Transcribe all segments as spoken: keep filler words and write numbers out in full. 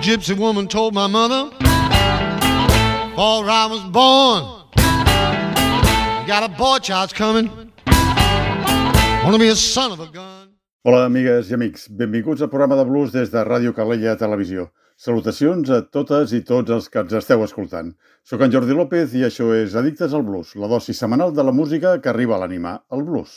gypsy woman told my mother, before I was born, you got a boy child's coming, wanna be a son of a gun. Hola, amigues i amics. Benvinguts al programa de blues des de Ràdio Calella Televisió. Salutacions a totes i tots els que ens esteu escoltant. Soc en Jordi López i això és Addictes al Blues, la dosi setmanal de la música que arriba a l'ànima, el blues.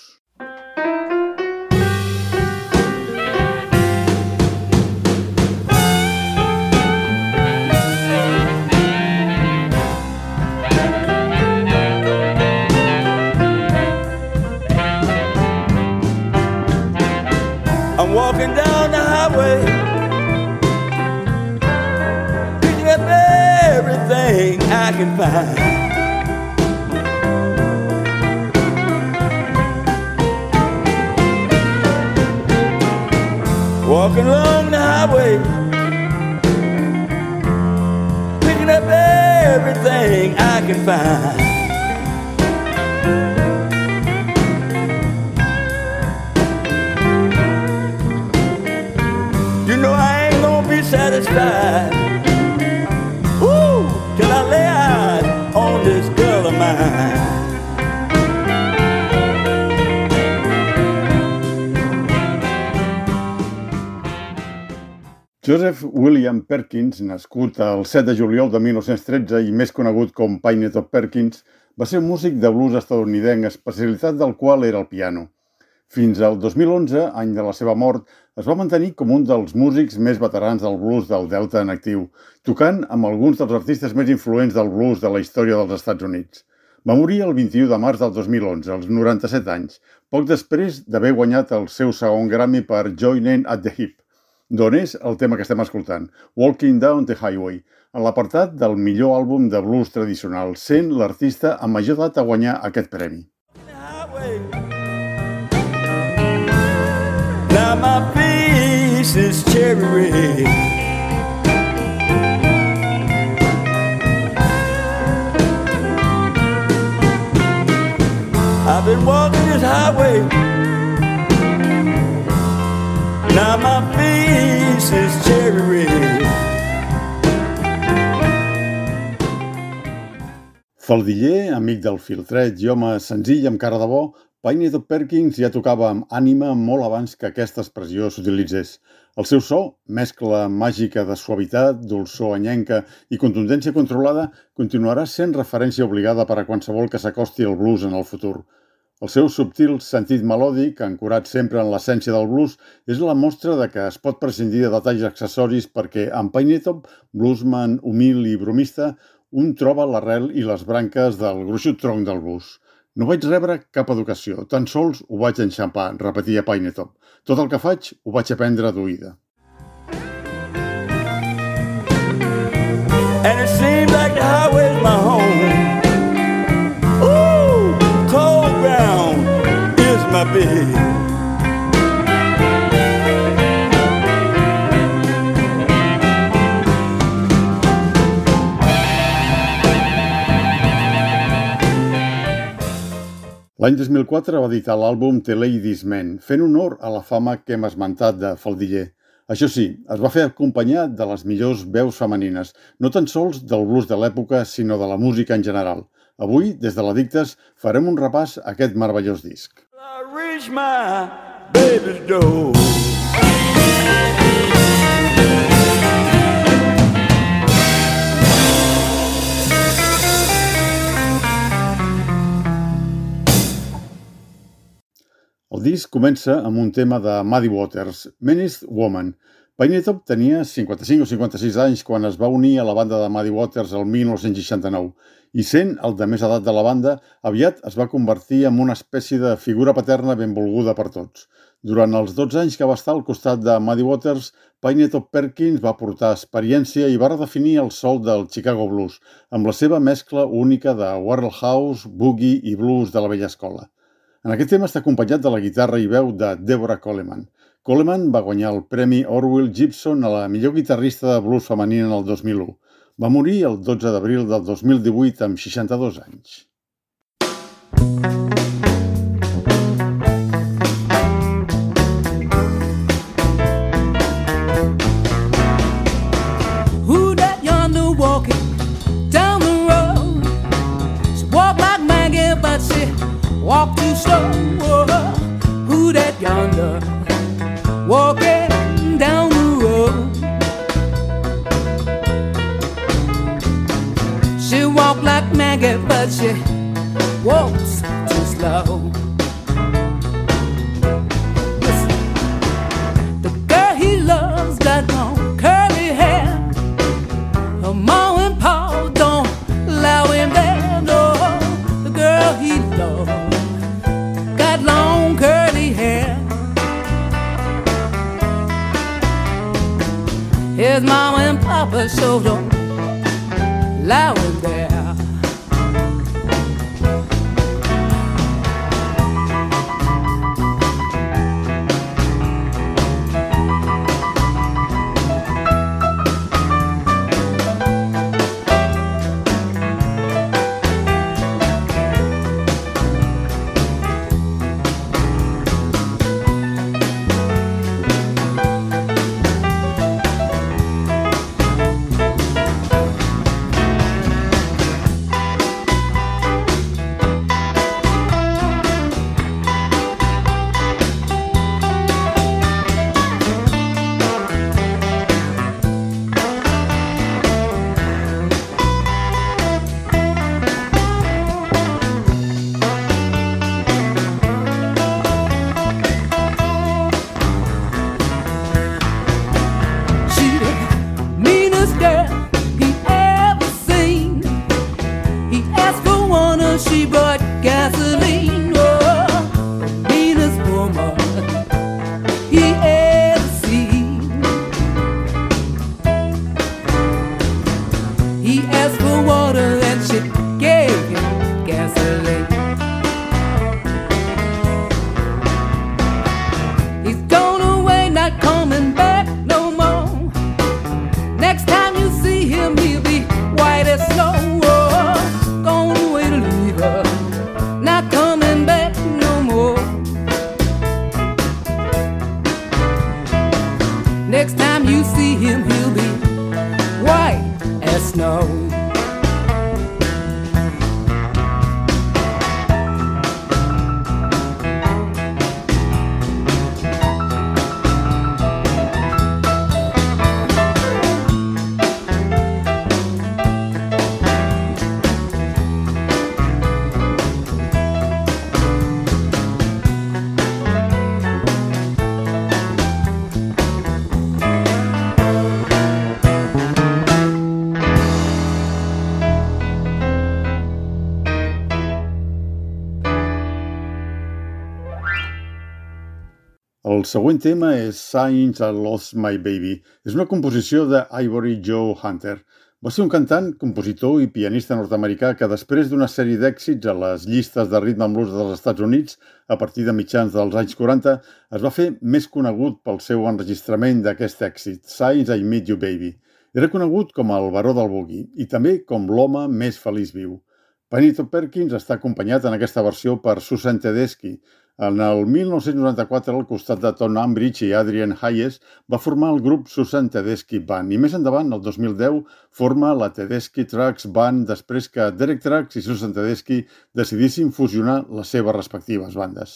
I'm walking down the highway, picking up everything I can find. Walking along the highway, picking up everything I can find. You know I ain't gonna be satisfied, woo, till I lay eyes on this girl of mine. Joseph William Perkins, nascut el set de juliol de mil nou-cents tretze i més conegut com Pinetop Perkins, va ser un músic de blues estatunidenc, especialitat del qual era el piano. Fins al dos mil onze, any de la seva mort, es va mantenir com un dels músics més veterans del blues del Delta en actiu, tocant amb alguns dels artistes més influents del blues de la història dels Estats Units. Va morir el vint-i-u de març del dos mil onze, als noranta-set anys, poc després d'haver guanyat el seu segon Grammy per Joinin' at the Hip, d'on és el tema que estem escoltant, Walking Down the Highway, en l'apartat del millor àlbum de blues tradicional, sent l'artista amb major edat a guanyar aquest premi. Now my face is cherry red, I've been walking this highway, now my face is cherry red. Faldiller, amic del filtret i home senzill amb cara de bo, Pinetop Perkins ja tocava amb ànima molt abans que aquesta expressió s'utilitzés. El seu so, mescla màgica de suavitat, dolçor anyenca i contundència controlada, continuarà sent referència obligada per a qualsevol que s'acosti al blues en el futur. El seu subtil sentit melòdic, ancorat sempre en l'essència del blues, és la mostra de que es pot prescindir de detalls accessoris perquè en Pinetop, bluesman humil i bromista, un troba l'arrel i les branques del gruixut tronc del blues. No vaig rebre cap educació, tan sols ho vaig enxampar, repetia Pinetop. Tot el que faig ho vaig aprendre d'oïda. And it seems like the highway's my home. Ooh, cold ground is my bed. L'any dos mil quatre va editar l'àlbum The Ladies' Man, fent honor a la fama que hem esmentat de Faldiller. Això sí, es va fer acompanyar de les millors veus femenines, no tan sols del blues de l'època, sinó de la música en general. Avui, des de l'Addictes, farem un repàs a aquest meravellós disc. I reach my baby's door. El disc comença amb un tema de Muddy Waters, Meanest Woman. Pinetop tenia cinquanta-cinc o cinquanta-sis anys quan es va unir a la banda de Muddy Waters el mil nou-cents seixanta-nou i sent el de més edat de la banda, aviat es va convertir en una espècie de figura paterna benvolguda per tots. Durant els dotze anys que va estar al costat de Muddy Waters, Pinetop Perkins va portar experiència i va redefinir el soul del Chicago Blues, amb la seva mescla única de Warehouse, boogie i blues de la vella escola. En aquest tema està acompanyat de la guitarra i veu de Deborah Coleman. Coleman va guanyar el premi Orville Gibson a la millor guitarrista de blues femenina en el dos mil u. Va morir el dotze d'abril del dos mil divuit amb seixanta-dos anys. walk too slow. Who that yonder walking down the road? She walk like Maggie, but she walks too slow. Listen, the girl he loves got long curly hair. Her mom and pa don't allow him there. No, the girl he loves got long curly hair. His mama and papa sure don't allow him there. She brought gasoline, oh, the meanest woman he ever seen. He asked for water and she gave him gasoline. He's gone away, not coming back no more. Next time you see him, he'll be white as snow. Not coming back no more. Next time you see him, he'll be white as snow. El següent tema és Since I Lost My Baby. És una composició de Ivory Joe Hunter. Va ser un cantant, compositor i pianista nord-americà que després d'una sèrie d'èxits a les llistes de rhythm and blues dels Estats Units, a partir de mitjans dels anys quaranta, es va fer més conegut pel seu enregistrament d'aquest èxit, Since I Met You Baby. Era conegut com el baró del boogie i també com l'home més feliç viu. Panito Perkins està acompanyat en aquesta versió per Susan Tedeschi. En el mil nou-cents noranta-quatre, al costat de Tom Ambridge i Adrian Hayes, va formar el grup Susan Tedeschi Band i més endavant, el dos mil deu, forma la Tedeschi Trucks Band després que Derek Trucks i Susan Tedeschi decidissin fusionar les seves respectives bandes.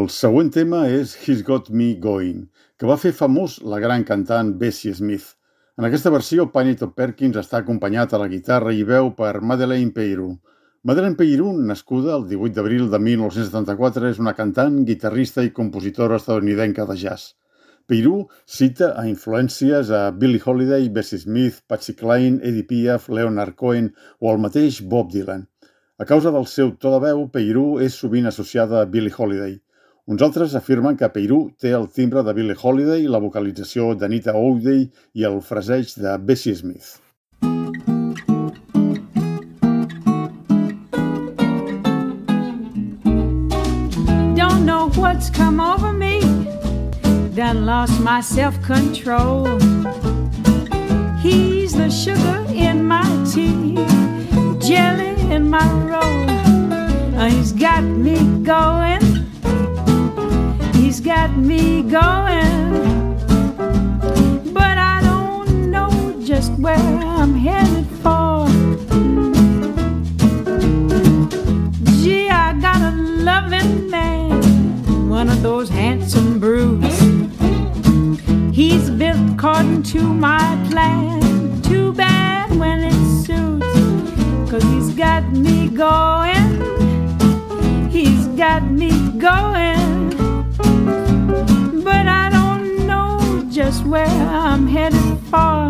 El següent tema és He's Got Me Going, que va fer famós la gran cantant Bessie Smith. En aquesta versió, Pineapple Perkins està acompanyat a la guitarra i veu per Madeleine Peyrou. Madeleine Peyrou, nascuda el divuit d'abril de mil nou-cents setanta-quatre, és una cantant, guitarrista i compositora estatunidenca de jazz. Peyrou cita a influències a Billie Holiday, Bessie Smith, Patsy Cline, Eddie Piaf, Leonard Cohen o el mateix Bob Dylan. A causa del seu to de veu, Peyrou és sovint associada a Billie Holiday. Uns altres afirmen que Peyrou té el timbre de Billie Holiday, la vocalització d'Anita O'Day i el fraseig de Bessie Smith. Don't know what's come over me, done lost my self-control. He's the sugar in my tea, jelly in my roll. Uh, he's got me going, he's got me going, but I don't know just where I'm headed for. Gee, I got a loving man, one of those handsome brutes. He's built according to my plan, too bad when it suits, 'cause he's got me going, he's got me going, but I don't know just where I'm headed for.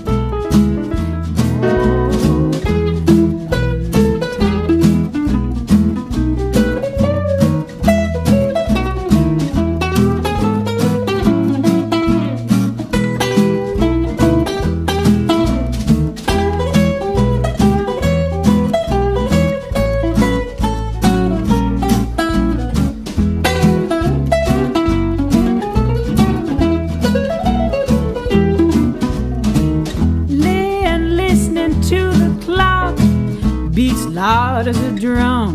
Loud as a drum,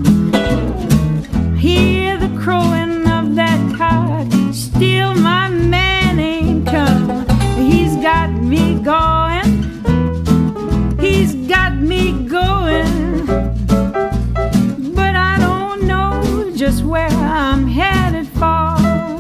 hear the crowing of that cock, still my man ain't come. He's got me going, he's got me going, but I don't know just where I'm headed for.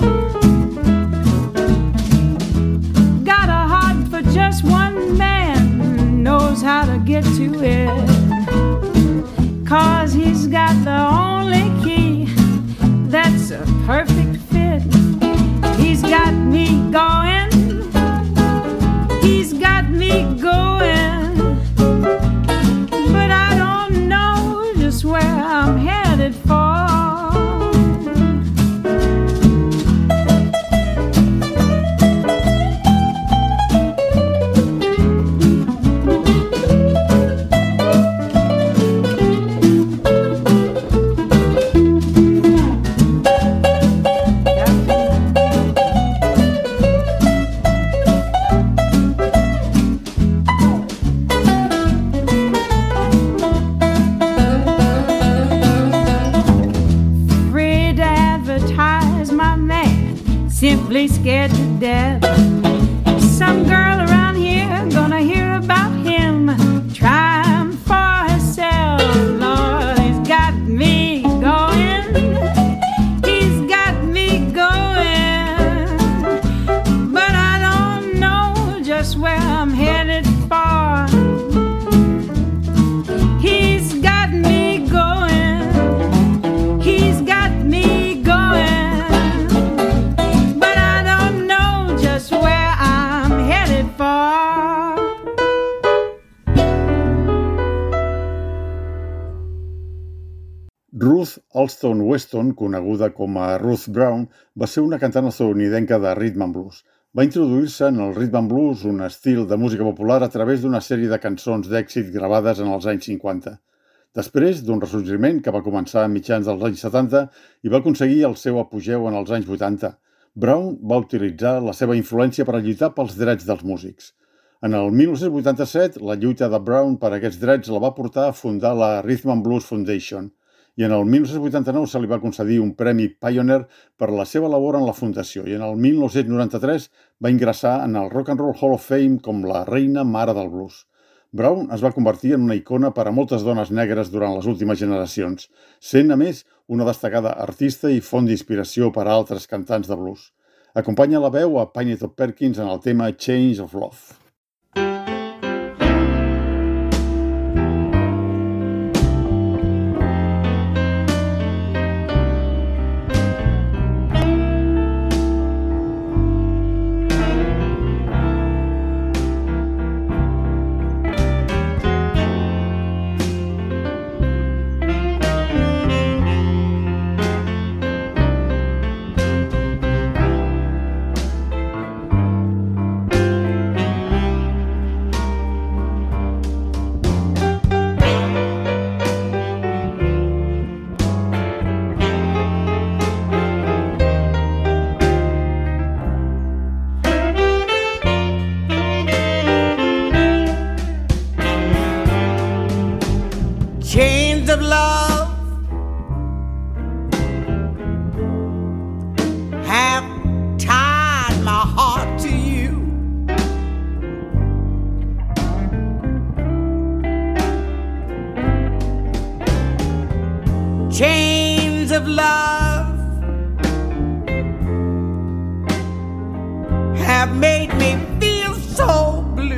Got a heart for just one man, knows how to get to it, 'cause he's got the only key that's a perfect fit. He's got me going, he's got me going, but I don't know just where I'm headed for. Simply scared to death. Some girl around here gonna hear about him, trying for herself. Lord, he's got me going, he's got me going, but I don't know just where I'm headed for. He's got me going, he's got me going, Ruth Alston Weston, coneguda com a Ruth Brown, va ser una cantant estatunidenca de rhythm and blues. Va introduir-se en el rhythm and blues, un estil de música popular, a través d'una sèrie de cançons d'èxit gravades en els anys cinquanta. Després d'un ressorgiment que va començar a mitjans dels anys setanta i va aconseguir el seu apogeu en els anys vuitanta, Brown va utilitzar la seva influència per a lluitar pels drets dels músics. En el mil nou-cents vuitanta-set, la lluita de Brown per aquests drets la va portar a fundar la Rhythm and Blues Foundation, i en el mil nou-cents vuitanta-nou se li va concedir un premi Pioneer per la seva labor en la fundació, i en el mil nou-cents noranta-tres va ingressar en el Rock and Roll Hall of Fame com la reina mare del blues. Brown es va convertir en una icona per a moltes dones negres durant les últimes generacions, sent, a més, una destacada artista i font d'inspiració per a altres cantants de blues. Acompanya la veu a Piney Top Perkins en el tema Chains of Love. Chains of love have tied my heart to you. Chains of love have made me feel so blue.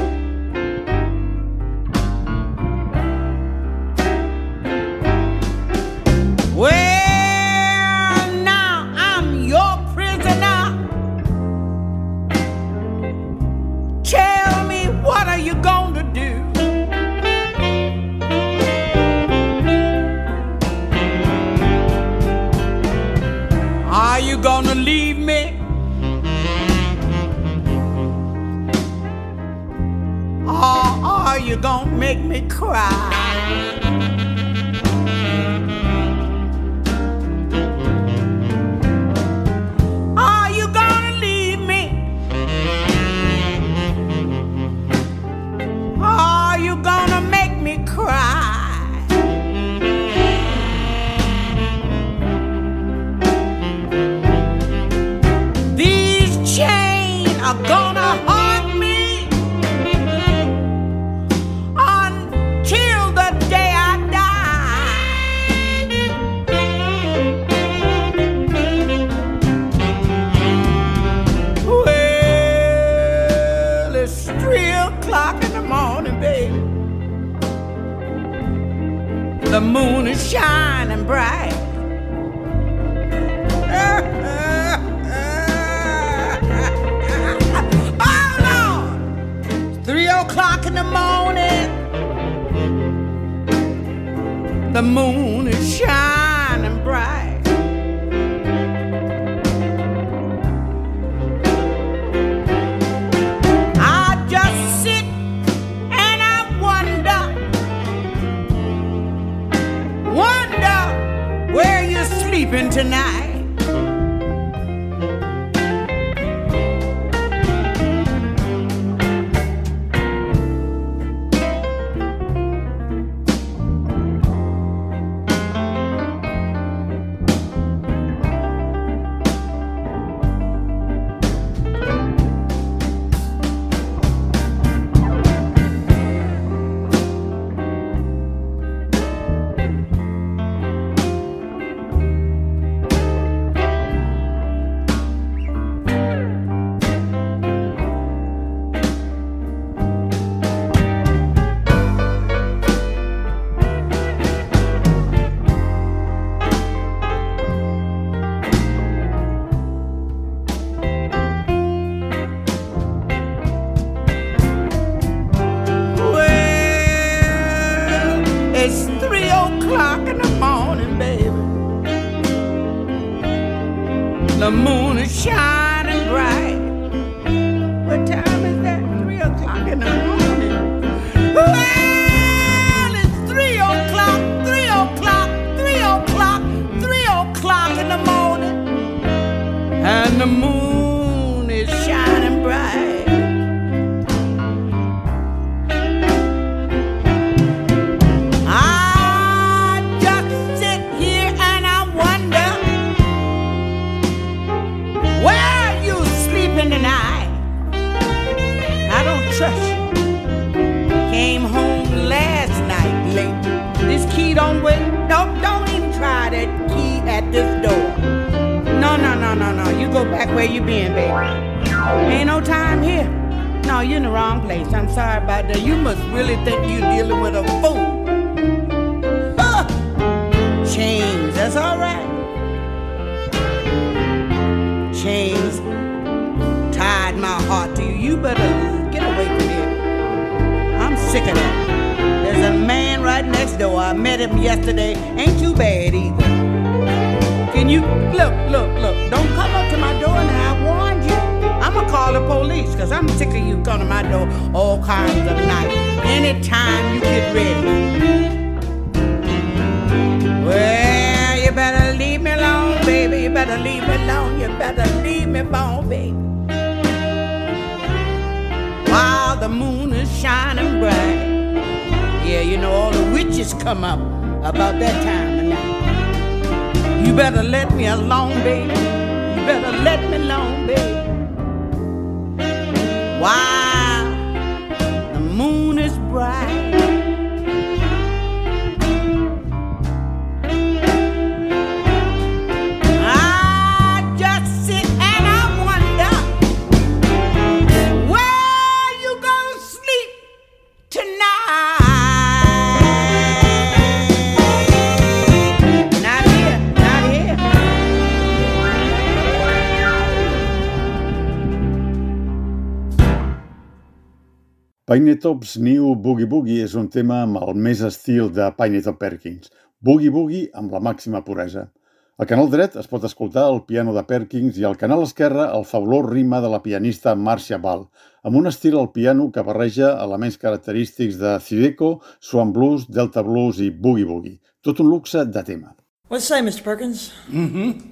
Well, now I'm your prisoner. Tell me, what are you gonna do? Are you gonna leave me? Or are you gonna make me cry? Are you gonna leave me? Are you gonna make me cry? These chains are gonna haunt me until the day I die. Well, it's three o'clock in the morning, baby. The moon is shining bright. Oh, Lord! It's three o'clock in the morning. The moon is shining bright. I just sit and I wonder, wonder where you're sleeping tonight. It's three o'clock in the morning, baby. The moon is shining bright. What time is that? Three o'clock in the morning. Well, it's three o'clock, three o'clock, three o'clock, three o'clock in the morning. And the moon is shining bright. Where don't wait. Don't, don't even try that key at this door. No, no, no, no, no. You go back where you been, baby. Ain't no time here. No, you're in the wrong place. I'm sorry about that. You must really think you're dealing with a fool. Huh. Chains, that's all right. Chains tied my heart to you. You better get away from here. I'm sick of that. There's a man right next door. I met him yesterday. Ain't too bad either. Can you, look, look, look. Don't come up to my door now. I warned you. I'm gonna call the police, cause I'm sick of you coming to my door all kinds of nights. Anytime you get ready. Well, you better leave me alone, baby. You better leave me alone. You better leave me alone, baby. While the moon is shining bright. Yeah, you know all the witches come up about that time of night. You better let me alone, baby. You better let me alone, baby. While the moon is bright. I just sit and I wonder, where you gonna sleep tonight? Not here, not here. Pinetop's New Boogie Boogie és un tema amb el més estil de Pinetop Perkins. Boogie Boogie amb la màxima puresa. Al canal dret es pot escoltar el piano de Perkins i al canal esquerre el fabulós ritme de la pianista Marcia Ball, amb un estil al piano que barreja elements característics de Zydeco, Swan Blues, Delta Blues i Boogie Boogie. Tot un luxe de tema. What say, Mister Perkins? Mm-hmm.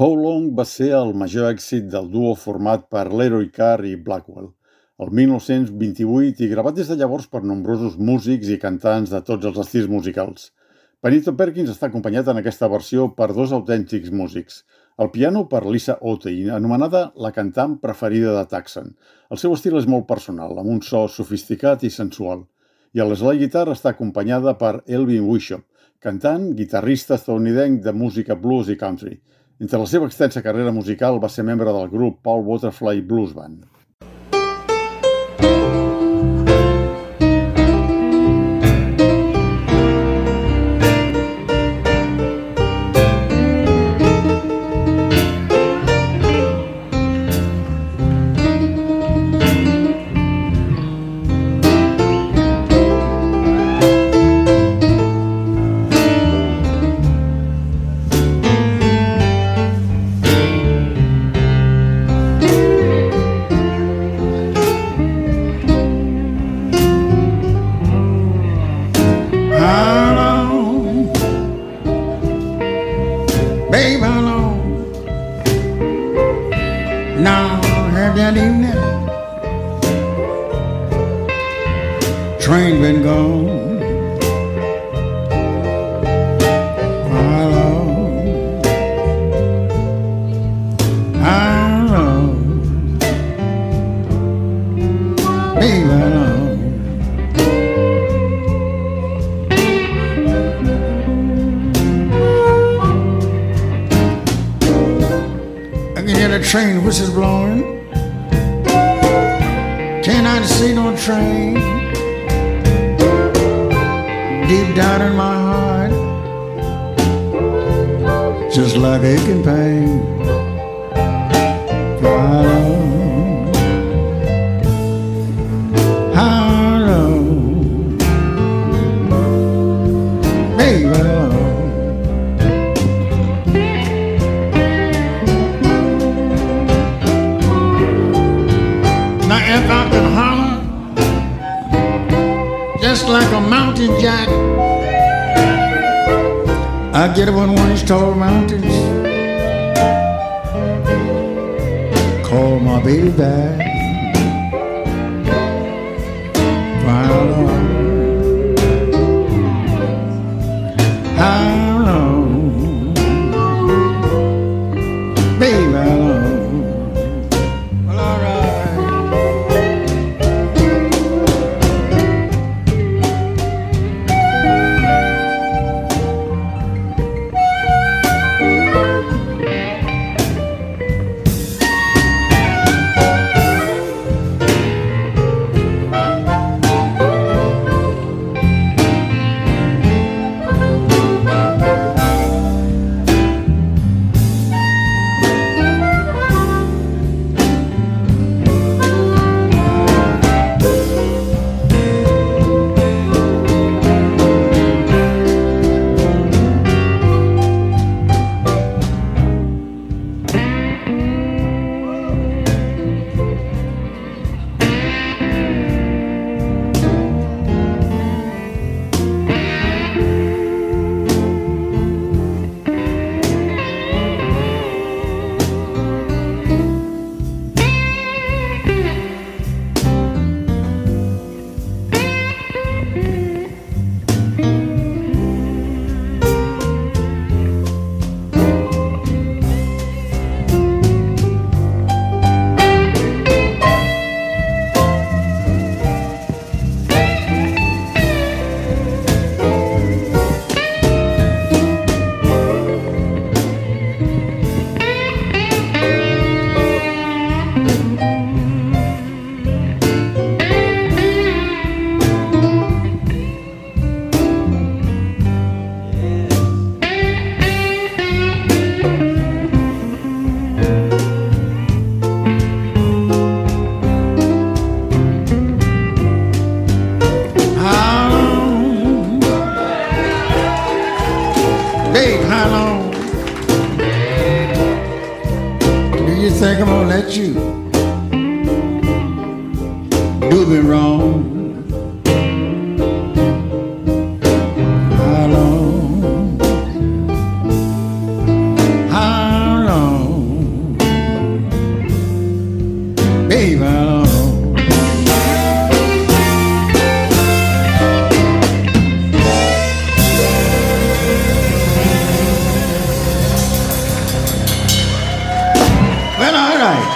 How Long va ser el major èxit del duo format per Leroy Carr i Blackwell, el mil nou-cents vint-i-vuit, i gravat des de llavors per nombrosos músics i cantants de tots els estils musicals. Benito Perkins està acompanyat en aquesta versió per dos autèntics músics. Al piano per Lisa Otey, anomenada la cantant preferida de Tucson. El seu estil és molt personal, amb un so sofisticat i sensual. I a l'slide guitar està acompanyada per Elvin Bishop, cantant, guitarrista estadounidenc de música blues i country. Entre la seva extensa carrera musical va ser membre del grup Paul Butterfly Blues Band. Train been gone. How long? How long? Baby, how long? I can hear the train whistles blowing. Cannot see no train. Deep down in my heart, just like aching pain. How long? How long? Baby, how long? Now if I could holler just like a mountain jack, I get up on one of these tall mountains, call my baby back. How long? How long? Baby, how long? Well, all right. Think I'm gonna let you do me wrong? How long? How long? leaving. Well, all right.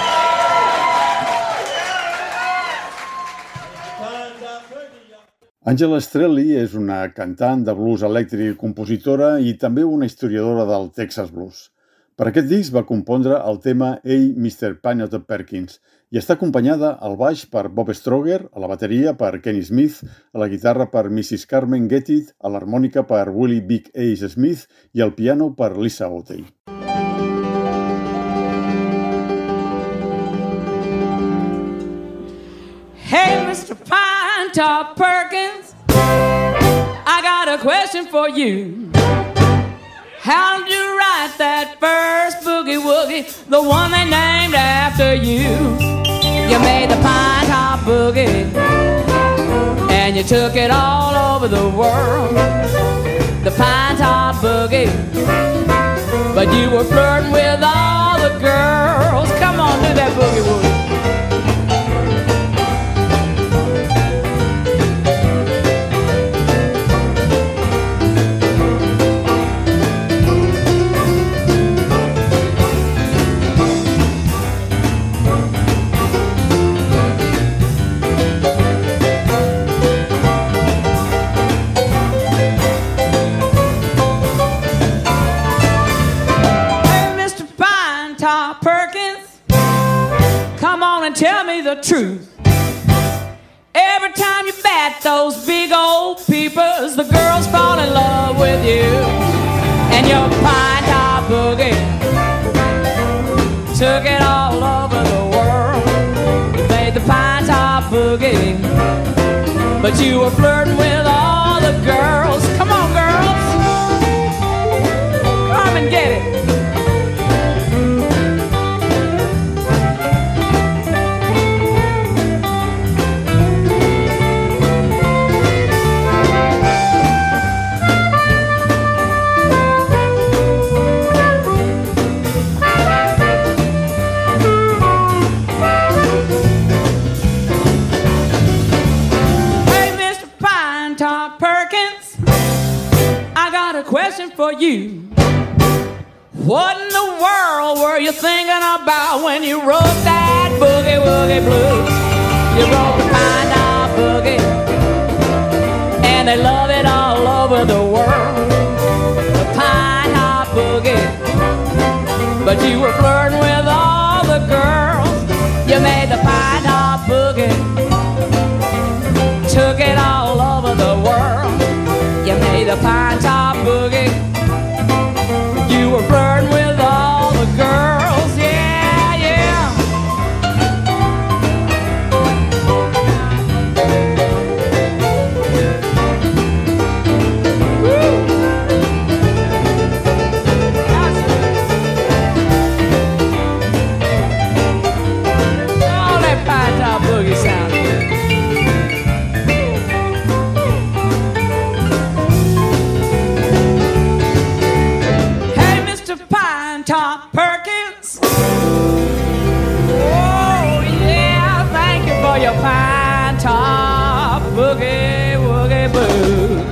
Angela Strelly és una cantant de blues elèctric i compositora i també una historiadora del Texas Blues. Per aquest disc va compondre el tema Hey, mister Pineapple Perkins i està acompanyada al baix per Bob Stroger, a la bateria per Kenny Smith, a la guitarra per missus Carmen Gettit, a l'harmònica per Willie Big Ace Smith i al piano per Lisa Otey. Hey, mister Pinetop Perkins, I got a question for you. How did you write that first boogie woogie, the one they named after you? You made the Pinetop Boogie, and you took it all over the world. The Pinetop Boogie, but you were flirting with all the girls. Come on, do that boogie woogie. Tell me the truth. Every time you bat those big old peepers, the girls fall in love with you. And your Pinetop Boogie took it all over the world. You played the Pinetop Boogie, but you were flirting with all the girls. Come on, girls, come and get it. Question for you. What in the world were you thinking about when you wrote that boogie woogie blues? You wrote the Pinetop Boogie, and they love it all over the world. The Pinetop Boogie, but you were flirting with all the girls. You made the Pinetop Boogie, took it all over the world. You made the Pinetop Boogie, you were flirting with all the girls, yeah, yeah. Woo. Oh, that Pinetop Boogie sounds good. Pinetop Perkins. Oh, yeah, thank you for your Pinetop Boogie Woogie Boo.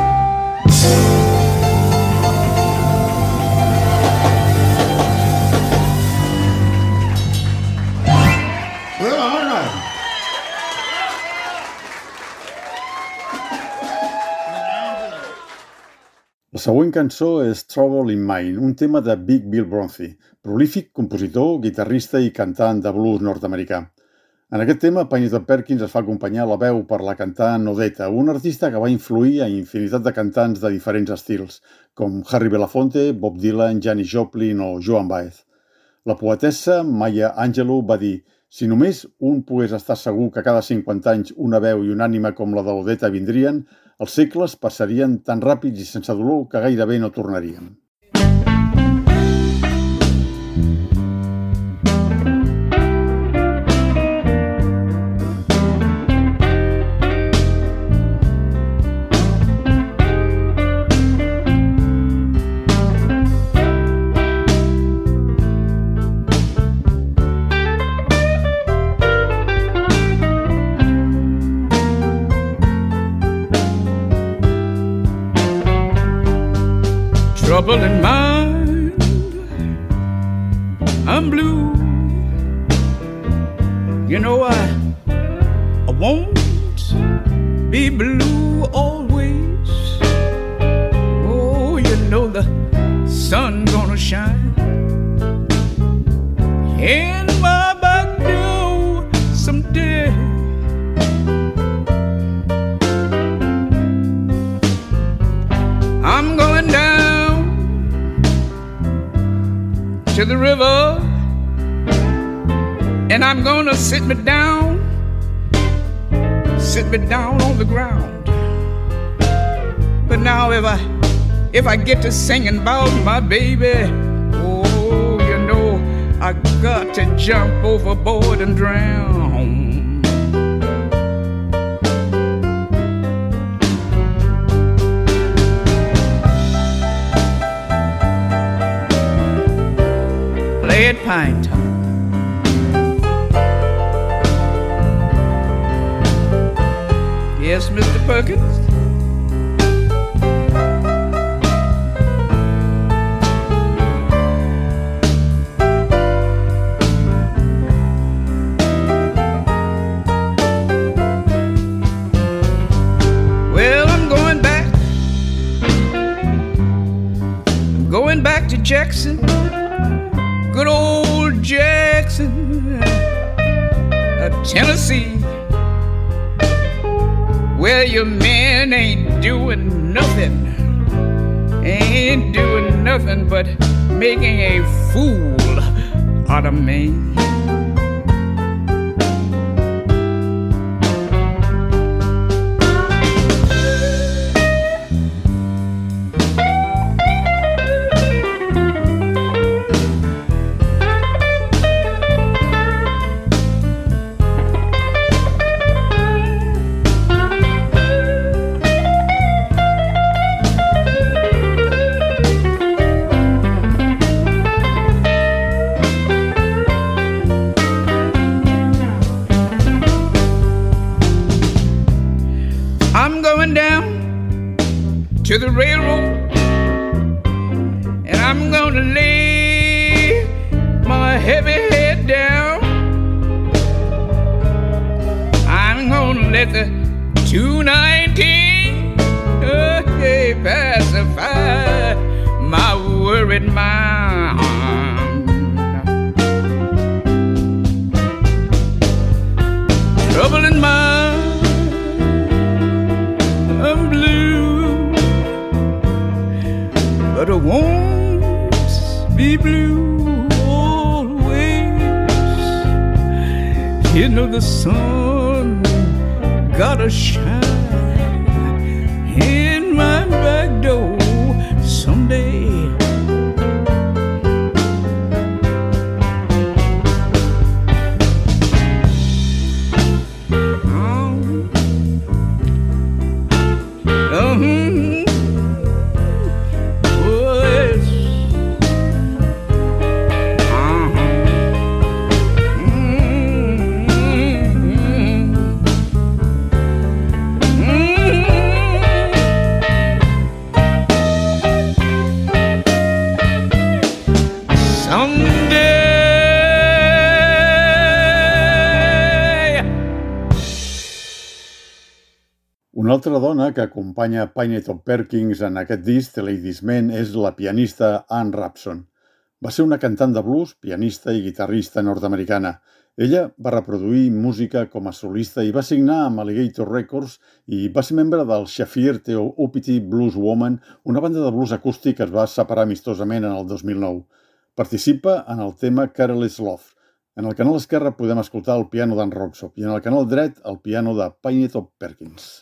Well, all right. La següent cançó és Trouble in Mind, un tema de Big Bill Bronzy, prolífic compositor, guitarrista i cantant de blues nord-americà. En aquest tema, Pinetop Perkins es fa acompanyar a la veu per la cantant Odetta, un artista que va influir a infinitat de cantants de diferents estils, com Harry Belafonte, Bob Dylan, Janis Joplin o Joan Baez. La poetessa Maya Angelou va dir: si només un pogués estar segur que cada cinquanta anys una veu i una ànima com la de l'Odetta vindrien, els segles passarien tan ràpids i sense dolor que gairebé no tornarien. I'm blue. You know I, I won't be blue always. Oh, you know the sun gonna shine in my back door someday. I'm going down to the river, and I'm gonna sit me down, sit me down on the ground. But now if I, if I get to singing about my baby, oh, you know, I got to jump overboard and drown. Play it, Pine Top. Yes, Mister Perkins? Well, I'm going back. I'm going back to Jackson. Good old Jackson, uh, Tennessee, where your men ain't doing nothing, ain't doing nothing but making a fool out of me. To the railroad, and I'm gonna lay my heavy head down. I'm gonna let the two nineteen uh, hey, pacify my worried mind. Trouble in mind, I'm blue, but I won't be blue always. You know the sun gotta shine in my back door someday. Um, um, Una altra dona que acompanya Pineapple Perkins en aquest disc, The Ladies' Man, és la pianista Ann Rapson. Va ser una cantant de blues, pianista i guitarrista nord-americana. Ella va reproduir música com a solista i va signar amb Alligator Records i va ser membre del Shafir Theopity Blues Woman, una banda de blues acústic que es va separar amistosament en el dos mil nou. Participa en el tema Careless Love. En el canal esquerre podem escoltar el piano d'Ann Rapson i en el canal dret el piano de Pineapple Perkins.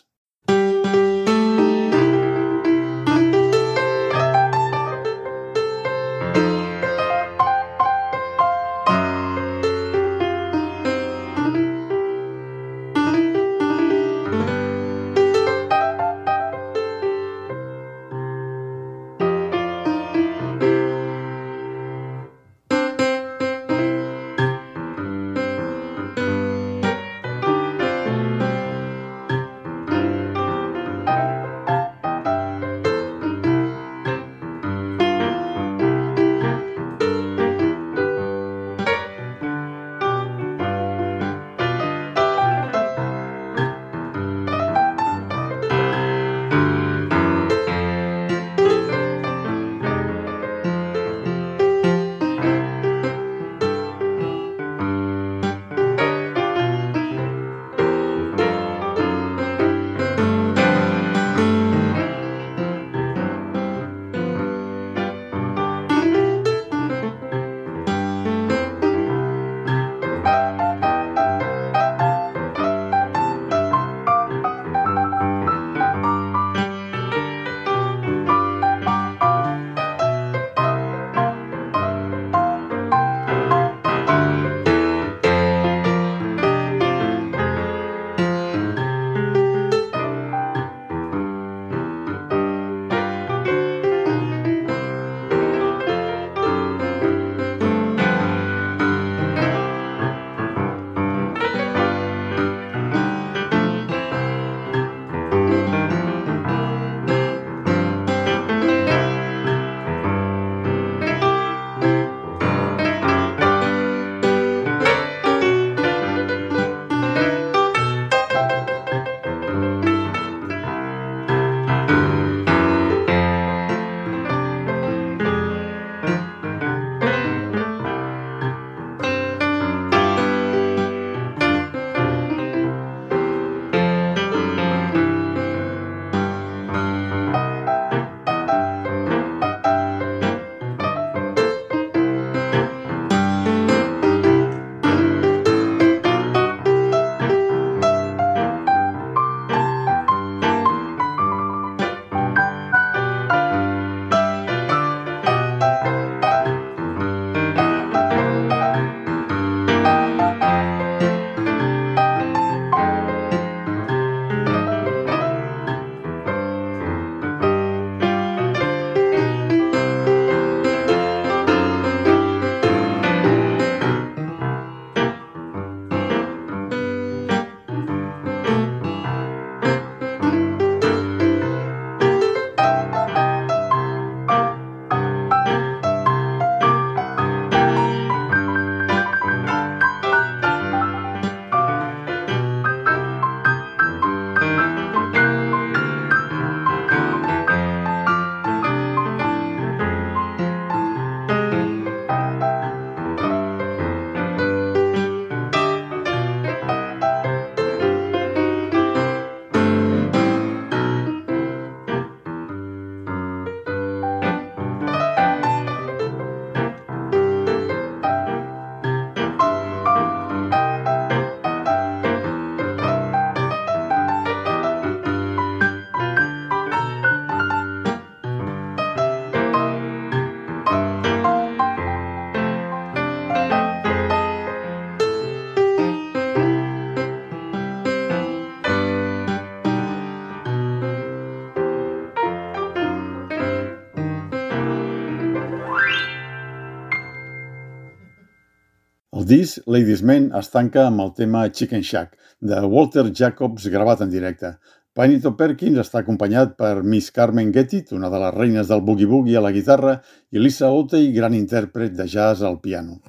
El disc Ladies Man es tanca amb el tema Chicken Shack, de Walter Jacobs, gravat en directe. Panito Perkins està acompanyat per Miss Carmen Gettit, una de les reines del boogie-boogie a la guitarra, i Lisa Otey, gran intèrpret de jazz al piano.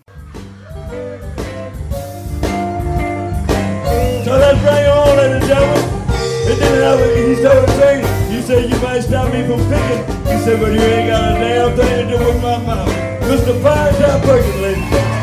So let's bring it on, ladies and gentlemen. And then I was, he started saying, he said, you might stop me from picking. He said, but you ain't got a damn thing to do with my mouth. Mister Panito Perkins, ladies and gentlemen.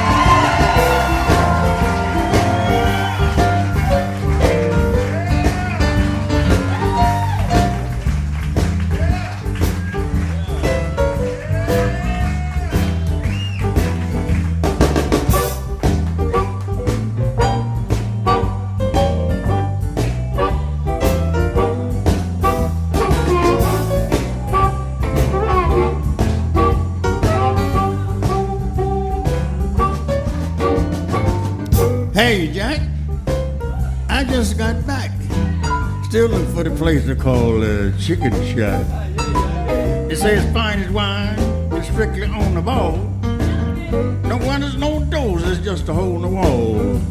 Hey, Jack, I just got back. Still looking for the place to call uh, Chicken Shack. It says fine as wine, it's strictly on the ball. No windows, no doors, it's just a hole in the wall.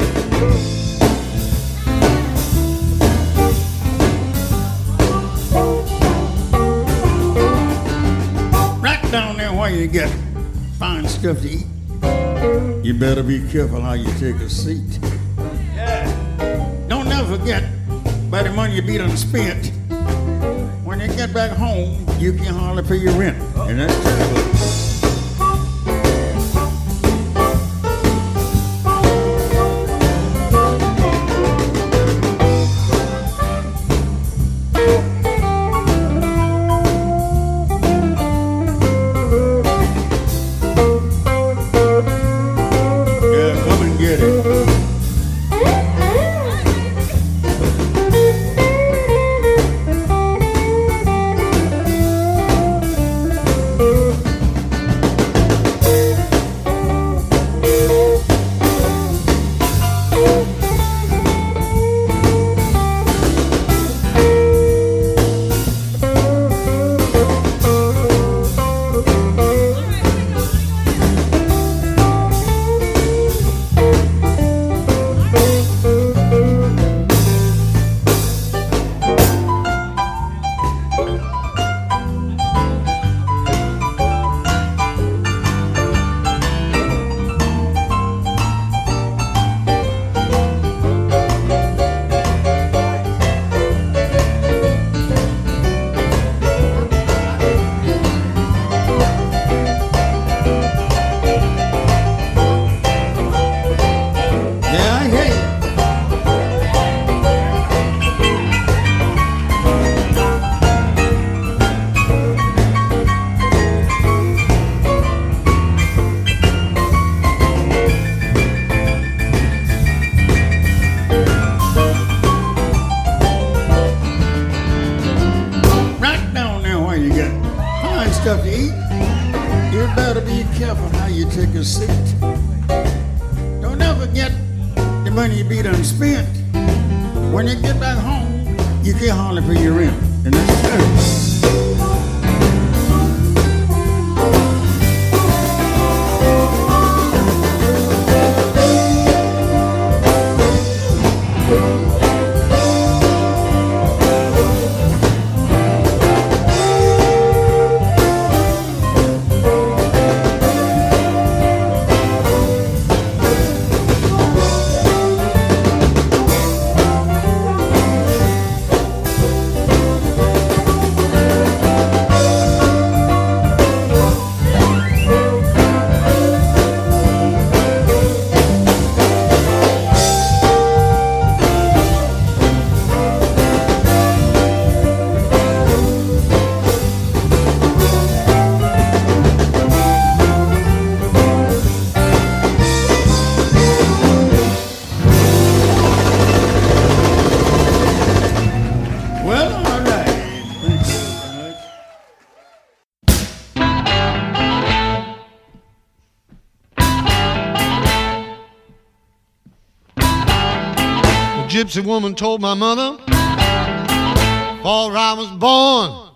Right down there where you get fine stuff to eat. You better be careful how you take a seat. Yeah. Don't never forget by the money you be done spent. When you get back home, you can hardly pay your rent. And that's terrible. Stuff to eat, you better be careful how you take a seat. Don't ever get the money you be done spent. When you get back home, you can't hardly pay your rent. And that's true. Gypsy woman told my mother before I was born,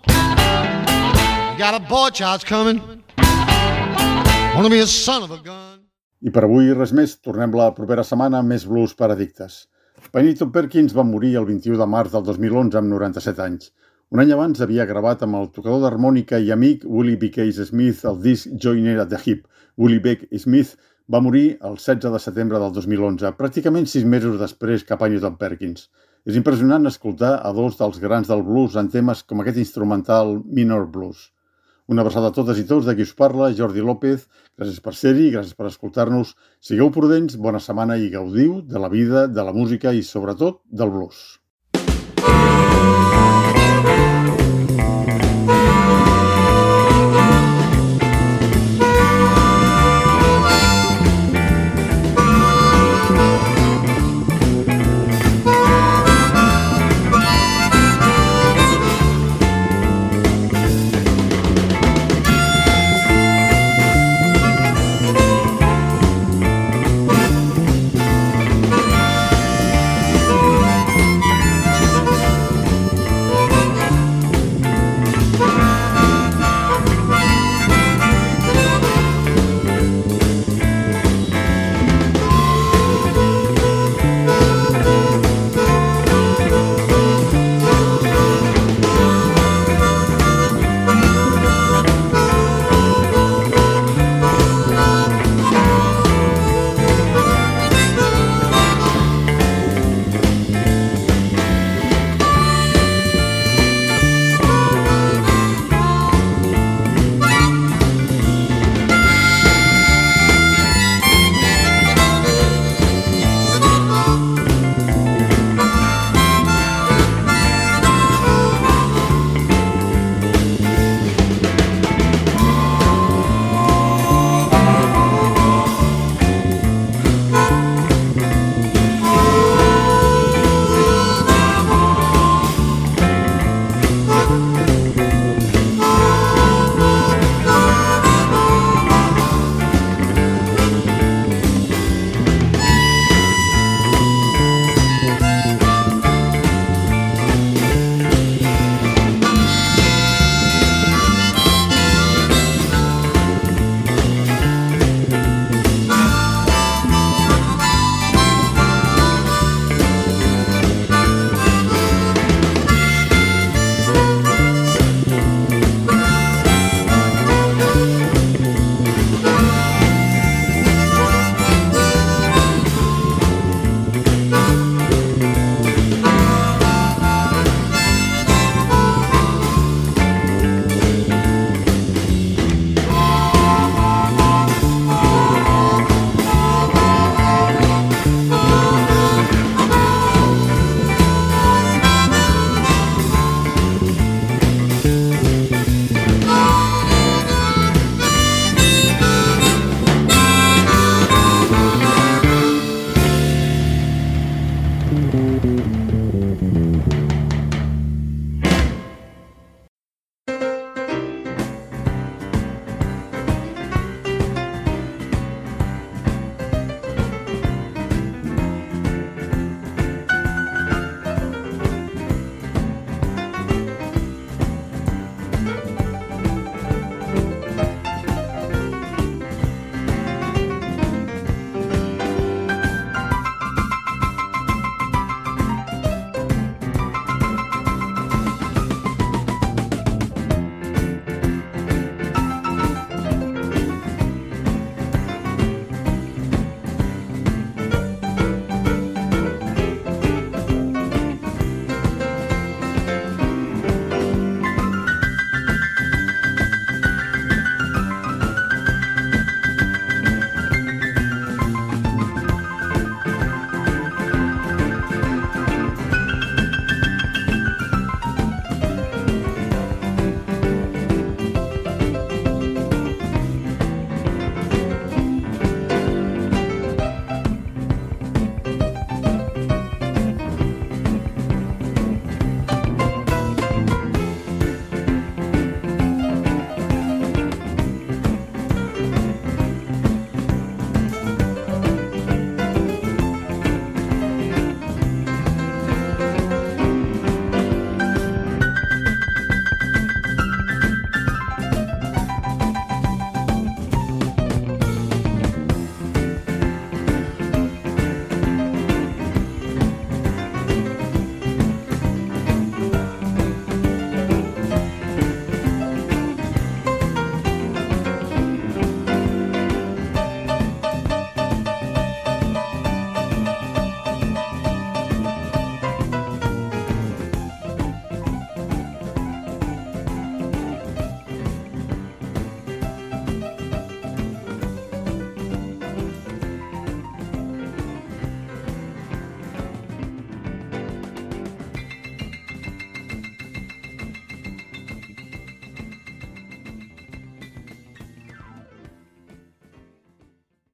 you got a boy child's coming, wanna be a son of a gun. I per avui res més, tornem la propera setmana amb més blues per addictes. Tiny Tom Perkins va morir el vint-i-u de març del dos mil onze amb noranta-set anys. Un any abans havia gravat amb el tocador d'harmònica i amic Willie B. Case Smith el disc Joiner at the Hip. Willie B. Smith va morir el setze de setembre del dos mil onze, pràcticament sis mesos després que Tiny Tom Perkins. És impressionant escoltar a dos dels grans del blues en temes com aquest instrumental Minor Blues. Una abraçada a totes i tots, de qui us parla, Jordi López. Gràcies per ser-hi, gràcies per escoltar-nos. Sigueu prudents, bona setmana i gaudiu de la vida, de la música i, sobretot, del blues.